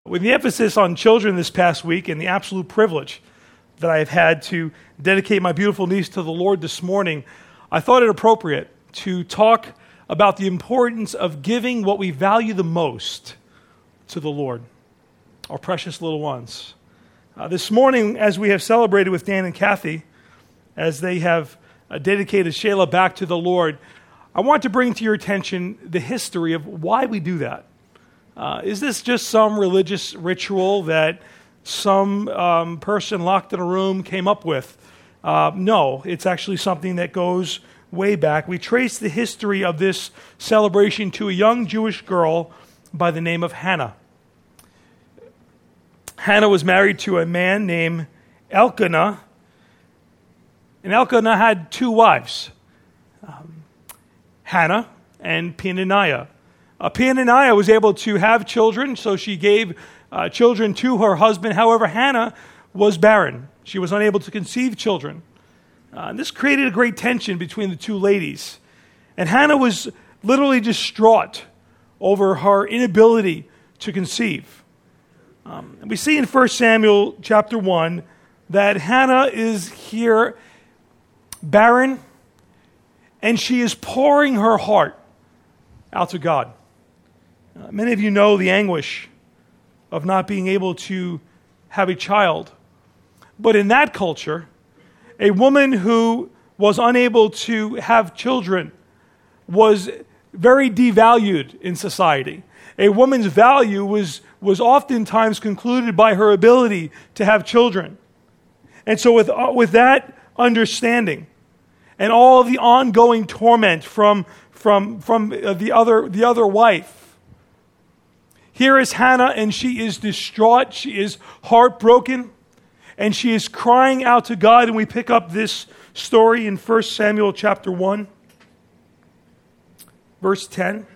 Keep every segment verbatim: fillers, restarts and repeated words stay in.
With the emphasis on children this past week and the absolute privilege that I have had to dedicate my beautiful niece to the Lord this morning, I thought it appropriate to talk about the importance of giving what we value the most to the Lord, our precious little ones. Uh, this morning, as we have celebrated with Dan and Kathy, as they have uh, dedicated Shayla back to the Lord, I want to bring to your attention the history of why we do that. Uh, is this just some religious ritual that some um, person locked in a room came up with? Uh, no, it's actually something that goes way back. We trace the history of this celebration to a young Jewish girl by the name of Hannah. Hannah was married to a man named Elkanah, and Elkanah had two wives, um, Hannah and Peninnah. Uh, Peninnah was able to have children, so she gave uh, children to her husband. However, Hannah was barren. She was unable to conceive children. Uh, and this created a great tension between the two ladies. And Hannah was literally distraught over her inability to conceive. Um, and we see in First Samuel chapter one that Hannah is here barren, and she is pouring her heart out to God. Uh, many of you know the anguish of not being able to have a child. But in that culture, a woman who was unable to have children was very devalued in society. A woman's value was, was oftentimes concluded by her ability to have children. And so with, uh, with that understanding and all of the ongoing torment from, from, from uh, the other, the other wife, here is Hannah, and she is distraught, she is heartbroken, and she is crying out to God. And we pick up this story in First Samuel chapter one, verse ten.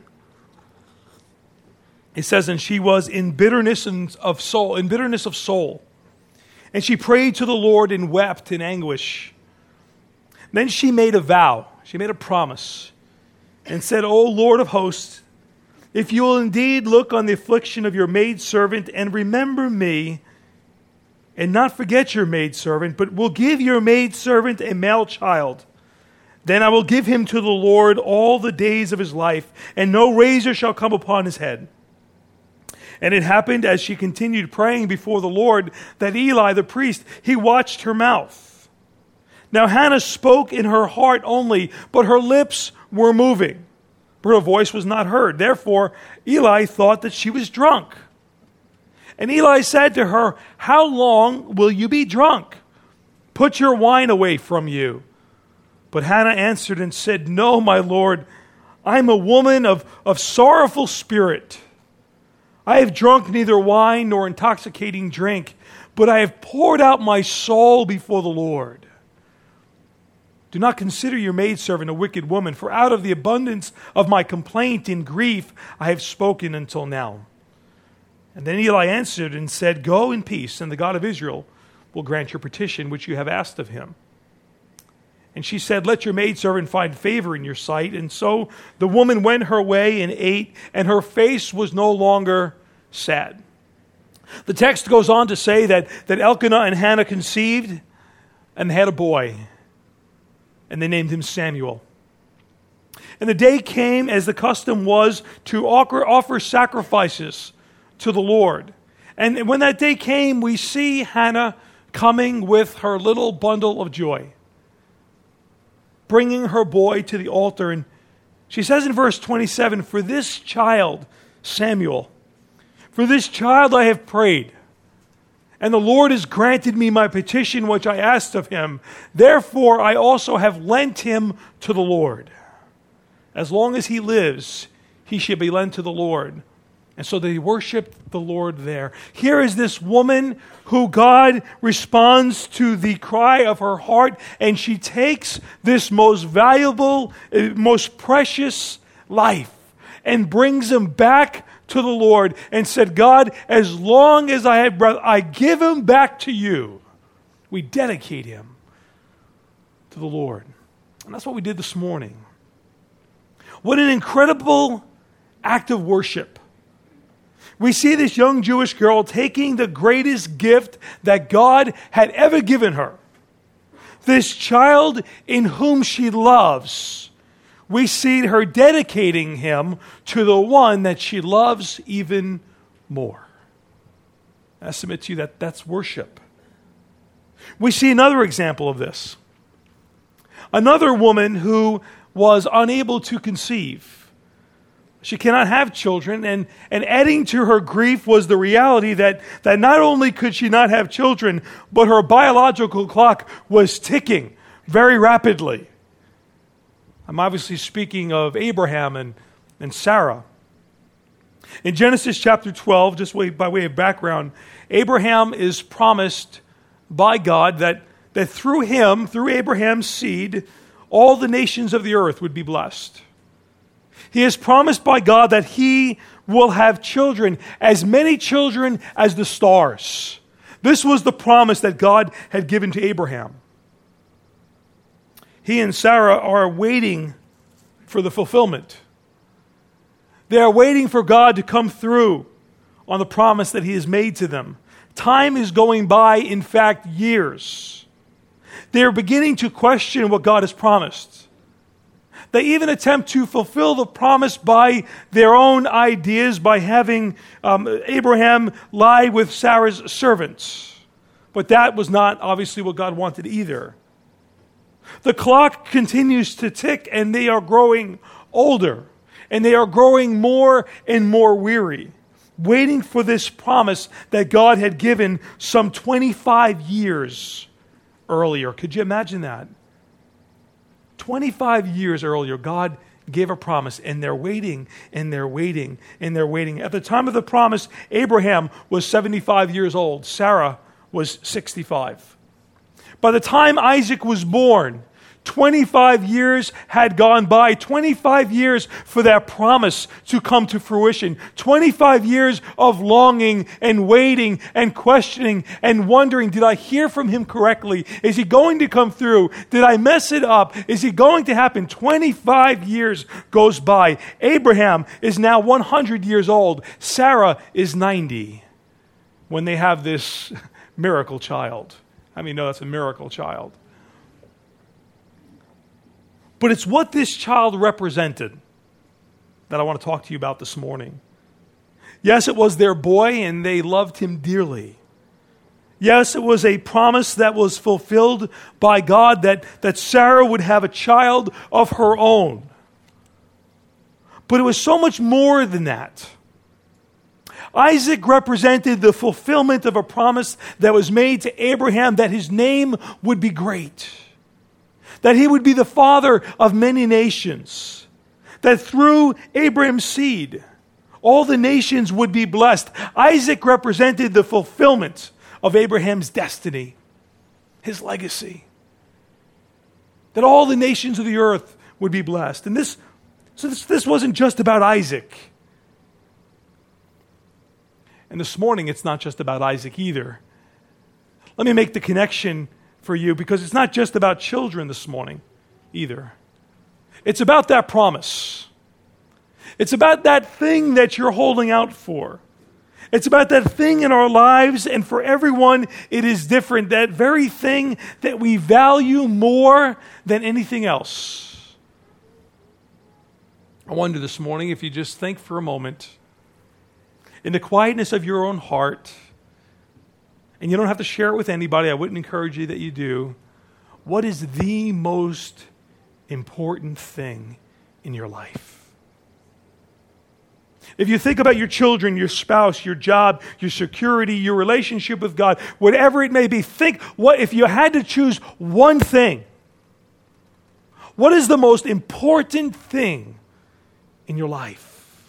It says, "And she was in bitterness of soul, in bitterness of soul, and she prayed to the Lord and wept in anguish. Then she made a vow, she made a promise, and said, O Lord of hosts, if you will indeed look on the affliction of your maidservant and remember me, and not forget your maidservant, but will give your maidservant a male child, then I will give him to the Lord all the days of his life, and no razor shall come upon his head. And it happened as she continued praying before the Lord that Eli the priest, he watched her mouth. Now Hannah spoke in her heart only, but her lips were moving. But her voice was not heard. Therefore, Eli thought that she was drunk. And Eli said to her, How long will you be drunk? Put your wine away from you. But Hannah answered and said, No, my Lord, I am a woman of, of sorrowful spirit. I have drunk neither wine nor intoxicating drink, but I have poured out my soul before the Lord. Do not consider your maidservant a wicked woman, for out of the abundance of my complaint and grief I have spoken until now. And then Eli answered and said, Go in peace, and the God of Israel will grant your petition which you have asked of him. And she said, Let your maidservant find favor in your sight. And so the woman went her way and ate, and her face was no longer sad. The text goes on to say that, that Elkanah and Hannah conceived and had a boy. And they named him Samuel. And the day came, as the custom was, to offer, offer sacrifices to the Lord. And when that day came, we see Hannah coming with her little bundle of joy, bringing her boy to the altar. And she says in verse twenty-seven, For this child, Samuel, for this child I have prayed. And the Lord has granted me my petition which I asked of him. Therefore I also have lent him to the Lord. As long as he lives, he shall be lent to the Lord. And so they worshiped the Lord there. Here is this woman who God responds to the cry of her heart, and she takes this most valuable, most precious life and brings him back to the Lord and said, God, as long as I have breath, I give him back to you. We dedicate him to the Lord. And that's what we did this morning. What an incredible act of worship We see this young Jewish girl taking the greatest gift that God had ever given her. This child in whom she loves. We see her dedicating him to the one that she loves even more. I submit to you that that's worship. We see another example of this. Another woman who was unable to conceive. She cannot have children, and, and adding to her grief was the reality that, that not only could she not have children, but her biological clock was ticking very rapidly. I'm obviously speaking of Abraham and, and Sarah. In Genesis chapter twelve, just way, by way of background, Abraham is promised by God that, that through him, through Abraham's seed, all the nations of the earth would be blessed. He is promised by God that he will have children, as many children as the stars. This was the promise that God had given to Abraham. He and Sarah are waiting for the fulfillment. They are waiting for God to come through on the promise that he has made to them. Time is going by, in fact, years. They are beginning to question what God has promised. They even attempt to fulfill the promise by their own ideas, by having um, Abraham lie with Sarah's servants. But that was not obviously what God wanted either. The clock continues to tick, and they are growing older, and they are growing more and more weary, waiting for this promise that God had given some twenty-five years earlier. Could you imagine that? twenty-five years earlier, God gave a promise, and they're waiting, and they're waiting, and they're waiting. At the time of the promise, Abraham was seventy-five years old. Sarah was sixty-five. By the time Isaac was born, twenty-five years had gone by. twenty-five years for that promise to come to fruition. twenty-five years of longing and waiting and questioning and wondering, did I hear from him correctly? Is he going to come through? Did I mess it up? Is it going to happen? twenty-five years goes by. Abraham is now one hundred years old. Sarah is ninety when they have this miracle child. I mean, no, that's a miracle child. But it's what this child represented that I want to talk to you about this morning. Yes, it was their boy, and they loved him dearly. Yes, it was a promise that was fulfilled by God that, that Sarah would have a child of her own. But it was so much more than that. Isaac represented the fulfillment of a promise that was made to Abraham that his name would be great. That he would be the father of many nations. That through Abraham's seed, all the nations would be blessed. Isaac represented the fulfillment of Abraham's destiny, his legacy. That all the nations of the earth would be blessed. And this, so this, this wasn't just about Isaac. And this morning, it's not just about Isaac either. Let me make the connection for you, because it's not just about children this morning either. It's about that promise. It's about that thing that you're holding out for. It's about that thing in our lives, and for everyone it is different. That very thing that we value more than anything else. I wonder this morning if you just think for a moment, in the quietness of your own heart, and you don't have to share it with anybody, I wouldn't encourage you that you do, what is the most important thing in your life? If you think about your children, your spouse, your job, your security, your relationship with God, whatever it may be, think, what if you had to choose one thing, what is the most important thing in your life?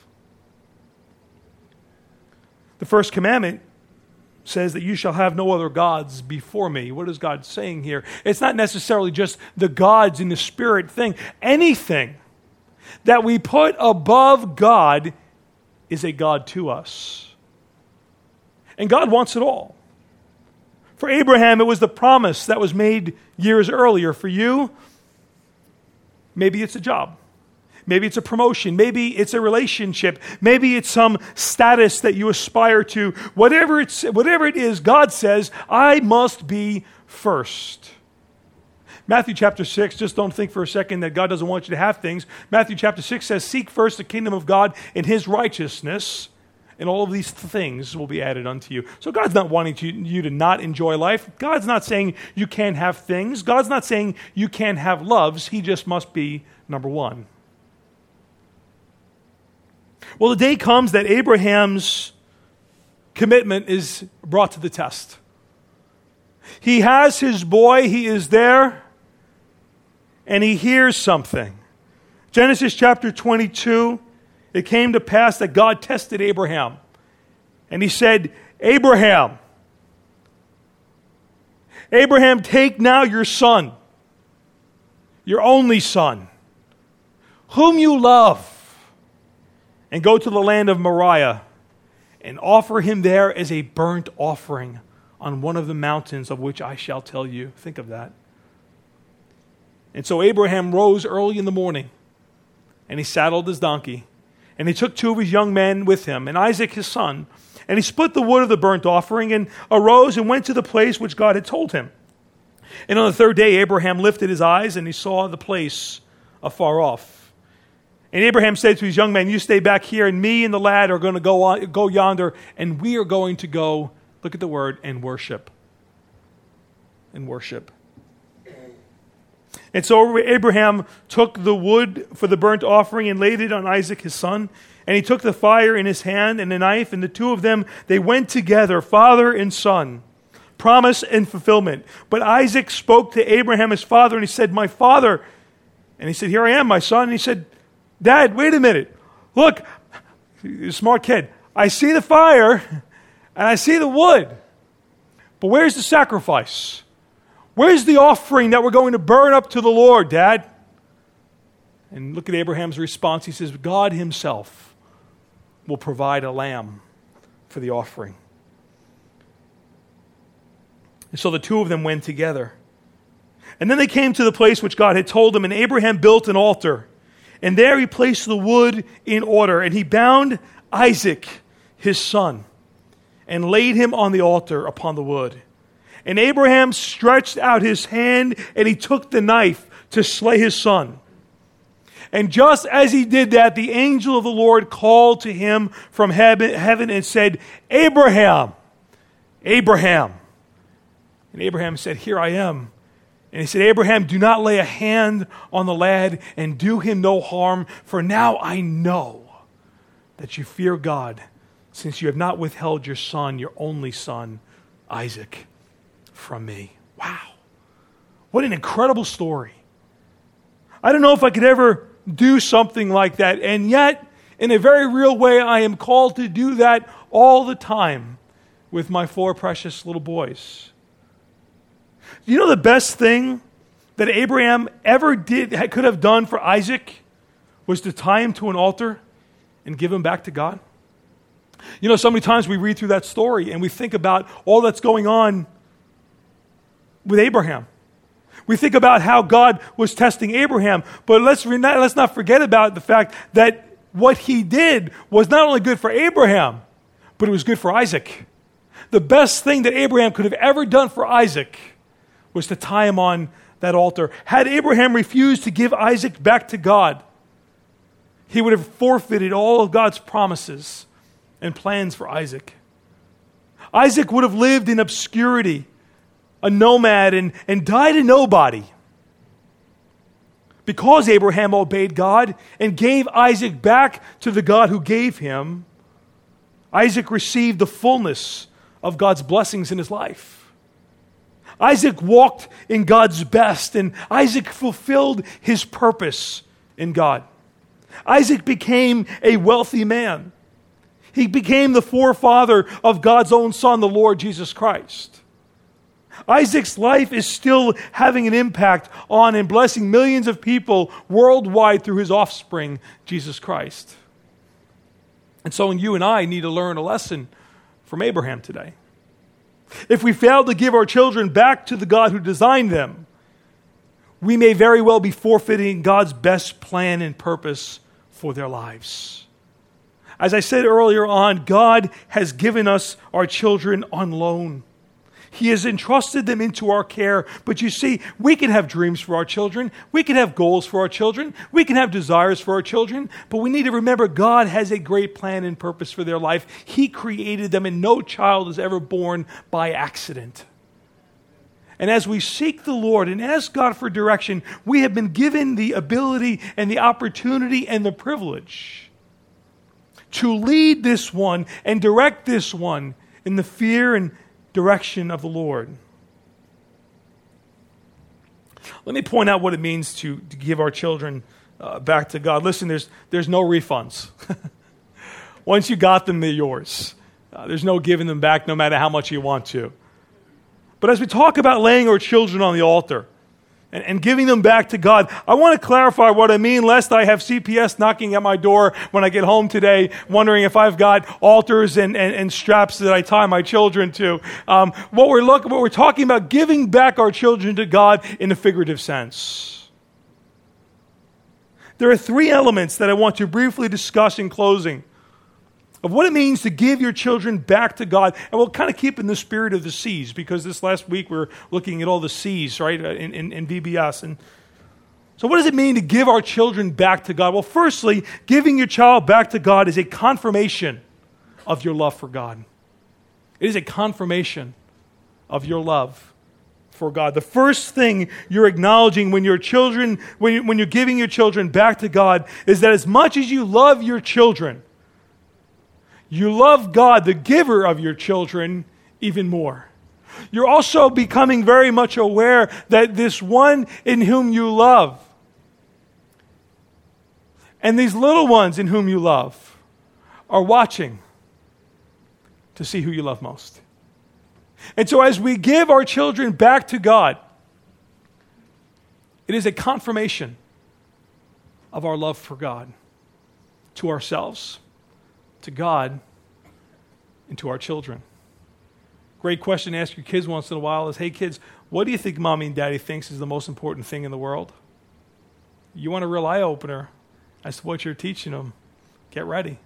The first commandment says that you shall have no other gods before me. What is God saying here? It's not necessarily just the gods in the spirit thing. Anything that we put above God is a god to us. And God wants it all. For Abraham, it was the promise that was made years earlier. For you, maybe it's a job. Maybe it's a promotion. Maybe it's a relationship. Maybe it's some status that you aspire to. Whatever it's, whatever it is, God says, I must be first. Matthew chapter six, just don't think for a second that God doesn't want you to have things. Matthew chapter six says, seek first the kingdom of God and his righteousness, and all of these things will be added unto you. So God's not wanting to, you to not enjoy life. God's not saying you can't have things. God's not saying you can't have loves. He just must be number one. Well, the day comes that Abraham's commitment is brought to the test. He has his boy. He is there, and he hears something. Genesis chapter twenty-two, it came to pass that God tested Abraham. And he said, Abraham, Abraham, take now your son, your only son, whom you love, and go to the land of Moriah and offer him there as a burnt offering on one of the mountains of which I shall tell you. Think of that. And so Abraham rose early in the morning, and he saddled his donkey, and he took two of his young men with him, and Isaac his son, and he split the wood of the burnt offering, and arose and went to the place which God had told him. And on the third day Abraham lifted his eyes, and he saw the place afar off. And Abraham said to his young men, you stay back here, and me and the lad are going to go on, go yonder, and we are going to go, look at the word, and worship. And worship. And so Abraham took the wood for the burnt offering and laid it on Isaac his son. And he took the fire in his hand and a knife, and the two of them, they went together, father and son, promise and fulfillment. But Isaac spoke to Abraham his father, and he said, my father. And he said, here I am, my son. And he said, Dad, wait a minute. Look, you're a smart kid. I see the fire and I see the wood. But where's the sacrifice? Where's the offering that we're going to burn up to the Lord, Dad? And look at Abraham's response. He says, God himself will provide a lamb for the offering. And so the two of them went together. And then they came to the place which God had told them, and Abraham built an altar. And there he placed the wood in order, and he bound Isaac, his son, and laid him on the altar upon the wood. And Abraham stretched out his hand, and he took the knife to slay his son. And just as he did that, the angel of the Lord called to him from heaven and said, Abraham, Abraham. And Abraham said, here I am. And he said, Abraham, do not lay a hand on the lad and do him no harm, for now I know that you fear God, since you have not withheld your son, your only son, Isaac, from me. Wow. What an incredible story. I don't know if I could ever do something like that, and yet, in a very real way, I am called to do that all the time with my four precious little boys. You know the best thing that Abraham ever did, could have done for Isaac was to tie him to an altar and give him back to God? You know, so many times we read through that story and we think about all that's going on with Abraham. We think about how God was testing Abraham, but let's, not, let's not forget about the fact that what he did was not only good for Abraham, but it was good for Isaac. The best thing that Abraham could have ever done for Isaac was to tie him on that altar. Had Abraham refused to give Isaac back to God, he would have forfeited all of God's promises and plans for Isaac. Isaac would have lived in obscurity, a nomad, and, and died a nobody. Because Abraham obeyed God and gave Isaac back to the God who gave him, Isaac received the fullness of God's blessings in his life. Isaac walked in God's best, and Isaac fulfilled his purpose in God. Isaac became a wealthy man. He became the forefather of God's own son, the Lord Jesus Christ. Isaac's life is still having an impact on and blessing millions of people worldwide through his offspring, Jesus Christ. And so you and I need to learn a lesson from Abraham today. If we fail to give our children back to the God who designed them, we may very well be forfeiting God's best plan and purpose for their lives. As I said earlier on, God has given us our children on loan. He has entrusted them into our care. But you see, we can have dreams for our children. We can have goals for our children. We can have desires for our children. But we need to remember God has a great plan and purpose for their life. He created them, and no child is ever born by accident. And as we seek the Lord and ask God for direction, we have been given the ability and the opportunity and the privilege to lead this one and direct this one in the fear and direction of the Lord. Let me point out what it means to, to give our children uh, back to God. Listen, there's, there's no refunds. Once you got them, they're yours. Uh, there's no giving them back no matter how much you want to. But as we talk about laying our children on the altar and, and giving them back to God, I want to clarify what I mean, lest I have C P S knocking at my door when I get home today, wondering if I've got altars and, and, and straps that I tie my children to. Um, what we're looking, what we're talking about, giving back our children to God in a figurative sense. There are three elements that I want to briefly discuss in closing of what it means to give your children back to God. And we'll kind of keep in the spirit of the C's, because this last week we were looking at all the C's, right, in, in, in V B S. And so what does it mean to give our children back to God? Well, firstly, giving your child back to God is a confirmation of your love for God. It is a confirmation of your love for God. The first thing you're acknowledging when your children, when, you, when you're giving your children back to God, is that as much as you love your children, you love God, the giver of your children, even more. You're also becoming very much aware that this one in whom you love and these little ones in whom you love are watching to see who you love most. And so as we give our children back to God, it is a confirmation of our love for God, to ourselves, to God, and to our children. Great question to ask your kids once in a while is, hey kids, what do you think mommy and daddy thinks is the most important thing in the world? You want a real eye-opener as to what you're teaching them. Get ready.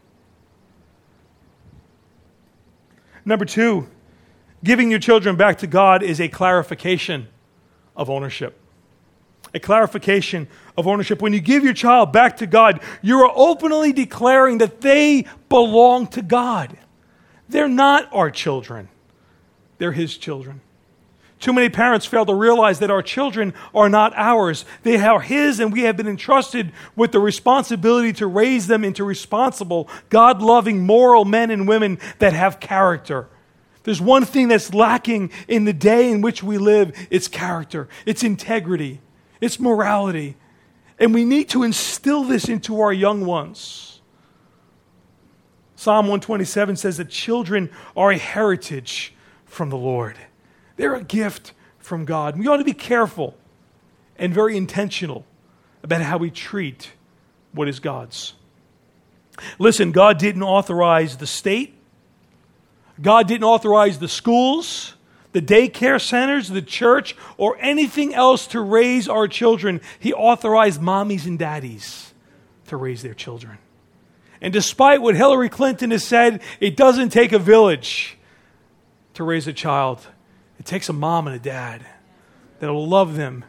Number two, giving your children back to God is a clarification of ownership. A clarification of ownership. When you give your child back to God, you are openly declaring that they belong to God. They're not our children. They're His children. Too many parents fail to realize that our children are not ours. They are His, and we have been entrusted with the responsibility to raise them into responsible, God-loving, moral men and women that have character. There's one thing that's lacking in the day in which we live. It's character. It's integrity. It's morality. And we need to instill this into our young ones. Psalm one twenty-seven says that children are a heritage from the Lord. They're a gift from God. We ought to be careful and very intentional about how we treat what is God's. Listen, God didn't authorize the state. God didn't authorize the schools, the daycare centers, the church, or anything else to raise our children. He authorized mommies and daddies to raise their children. And despite what Hillary Clinton has said, it doesn't take a village to raise a child. It takes a mom and a dad that will love them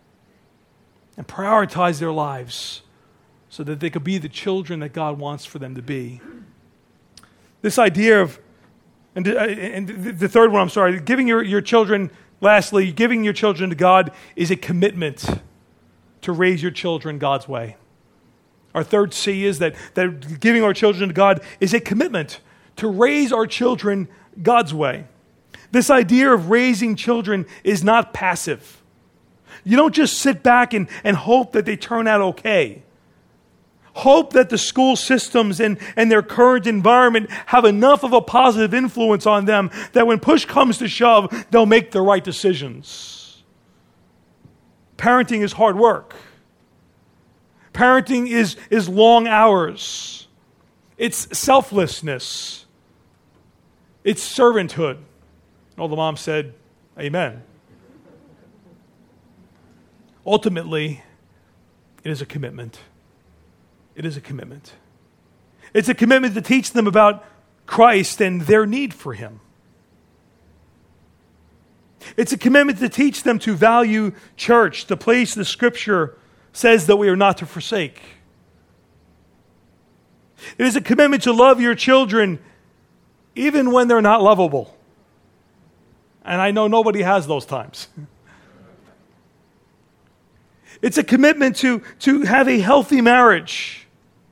and prioritize their lives so that they could be the children that God wants for them to be. This idea of And, and the third one, I'm sorry, giving your, your children, lastly, giving your children to God is a commitment to raise your children God's way. Our third C is that, that giving our children to God is a commitment to raise our children God's way. This idea of raising children is not passive. You don't just sit back and, and hope that they turn out okay. Hope that the school systems and, and their current environment have enough of a positive influence on them that when push comes to shove, they'll make the right decisions. Parenting is hard work. Parenting is, is long hours. It's selflessness. It's servanthood. All the mom said, amen. ultimately, it is a commitment. It is a commitment. It's a commitment to teach them about Christ and their need for him. It's a commitment to teach them to value church, the place the Scripture says that we are not to forsake. It is a commitment to love your children even when they're not lovable. And I know nobody has those times. It's a commitment to, to have a healthy marriage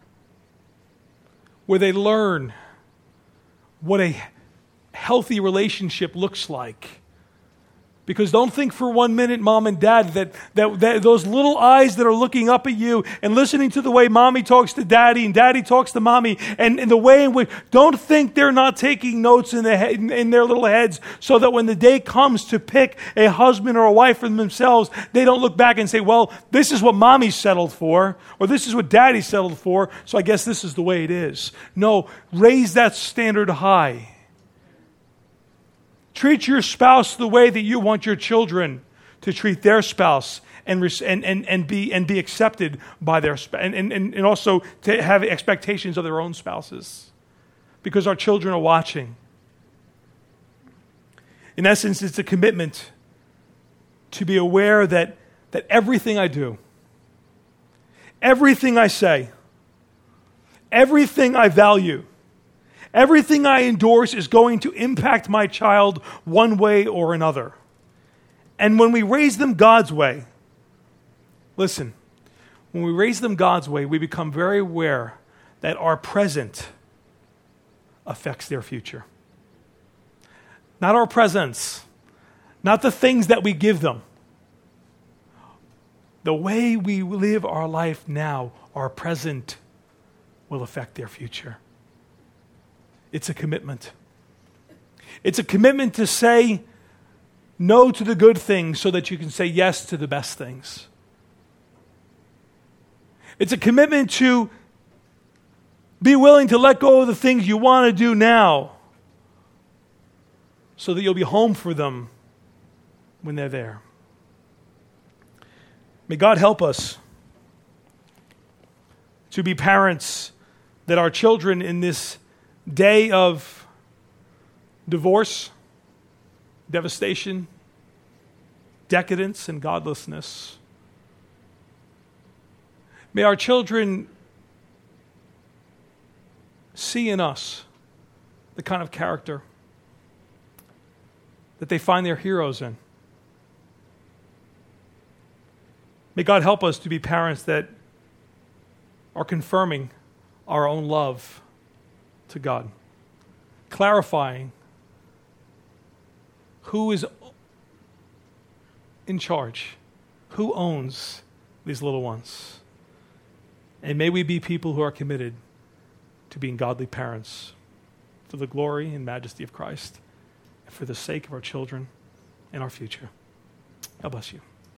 where they learn what a healthy relationship looks like. Because don't think for one minute, mom and dad, that, that, that those little eyes that are looking up at you and listening to the way mommy talks to daddy and daddy talks to mommy and, and the way in which, don't think they're not taking notes in, the head, in, in their little heads so that when the day comes to pick a husband or a wife for themselves, they don't look back and say, well, this is what mommy settled for, or this is what daddy settled for, so I guess this is the way it is. No, raise that standard high. Treat your spouse the way that you want your children to treat their spouse and and, and, and be and be accepted by their spouse, and, and, and also to have expectations of their own spouses. Because our children are watching. In essence, it's a commitment to be aware that, that everything I do, everything I say, everything I value, everything I endorse is going to impact my child one way or another. And when we raise them God's way, listen, when we raise them God's way, we become very aware that our present affects their future. Not our presents, not the things that we give them. The way we live our life now, our present, will affect their future. It's a commitment. It's a commitment to say no to the good things so that you can say yes to the best things. It's a commitment to be willing to let go of the things you want to do now so that you'll be home for them when they're there. May God help us to be parents that our children in this day of divorce, devastation, decadence, and godlessness. May our children see in us the kind of character that they find their heroes in. May God help us to be parents that are confirming our own love to God, clarifying who is in charge, who owns these little ones. And may we be people who are committed to being godly parents for the glory and majesty of Christ and for the sake of our children and our future. God bless you.